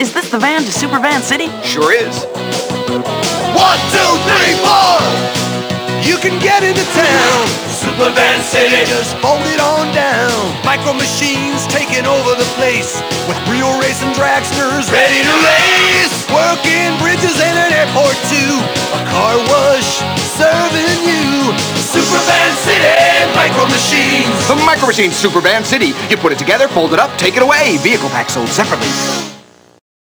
Is this the van to Super Van City? Sure is. 1, 2, 3, 4. You can get into town. Super Van City, just fold it on down. Micro Machines taking over the place with real racing dragsters ready to race. Working bridges and an airport too. A car wash serving you. Super Van City, Micro Machines. The Micro Machines Super Van City. You put it together, fold it up, take it away. Vehicle pack sold separately.